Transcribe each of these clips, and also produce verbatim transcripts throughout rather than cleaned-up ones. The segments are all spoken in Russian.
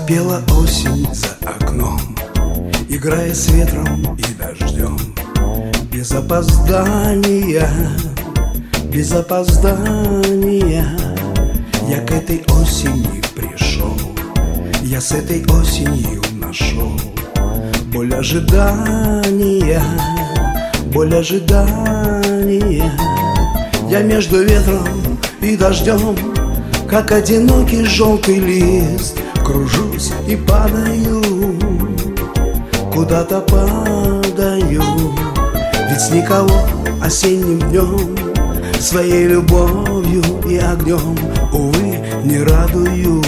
Пела осень за окном, играя с ветром и дождем. Без опоздания, без опоздания я к этой осени пришел, я с этой осенью нашел боль ожидания, боль ожидания. Я между ветром и дождем, как одинокий желтый лист, кружусь и падаю, куда-то падаю. Ведь с никого осенним днем своей любовью и огнем, увы, не радую.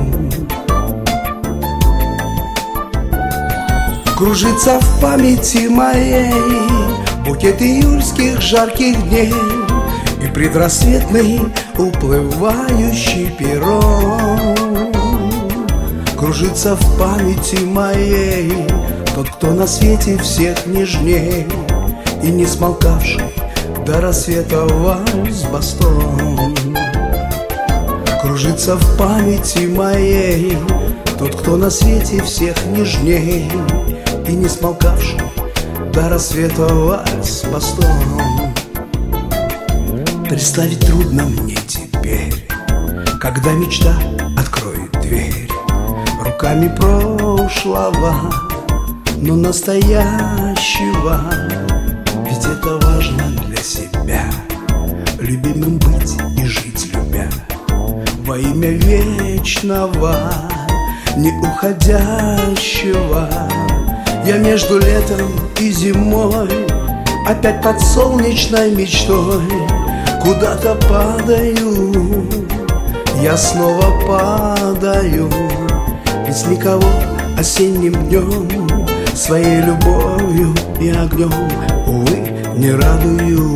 Кружится в памяти моей букет июльских жарких дней и предрассветный уплывающий перрон. Кружится в памяти моей тот, кто на свете всех нежней, и не смолкавший до рассвета вальс-бастон. Кружится в памяти моей тот, кто на свете всех нежней, и не смолкавший до рассвета вальс-бастон. Представить трудно мне теперь, когда мечта откроет дверь руками прошлого, но настоящего. Ведь это важно для себя, любимым быть и жить любя во имя вечного, не уходящего. Я между летом и зимой, опять под солнечной мечтой, куда-то падаю, я снова падаю. Ведь с никого осенним днем своей любовью и огнем, увы, не радую.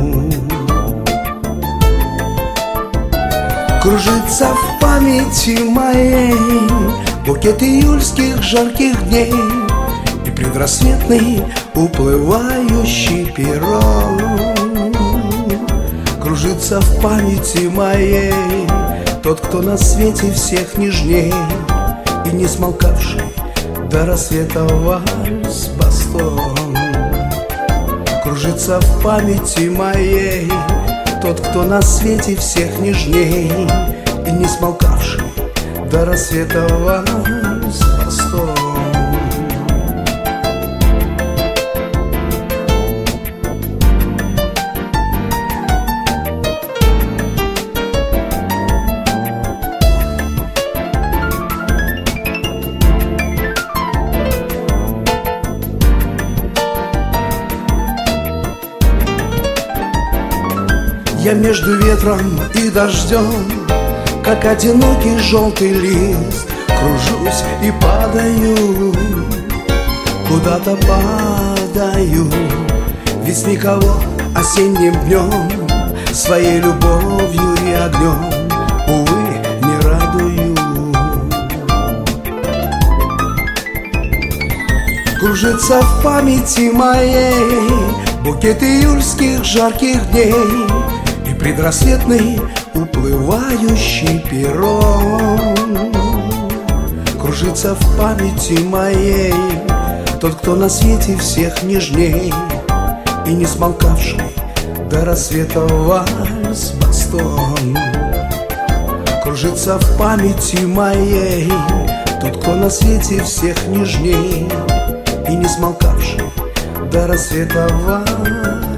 Кружится в памяти моей букет июльских жарких дней и предрассветный уплывающий перрон. Кружится в памяти моей тот, кто на свете всех нежней, и не смолкавший до рассвета вальс-бастон. Кружится в памяти моей тот, кто на свете всех нежней, и не смолкавший до рассвета вальс-бастон. Я между ветром и дождем, как одинокий желтый лист, кружусь и падаю, куда-то падаю. Ведь с никого осенним днем своей любовью и огнем, увы, не радую. Кружится в памяти моей букет июльских жарких дней и предрассветный уплывающий перрон. Кружится в памяти моей тот, кто на свете всех нежней, и не смолкавший до рассвета вальс-бастон. Кружится в памяти моей тот, кто на свете всех нежней, и не смолкавший до рассвета вальс-бастон.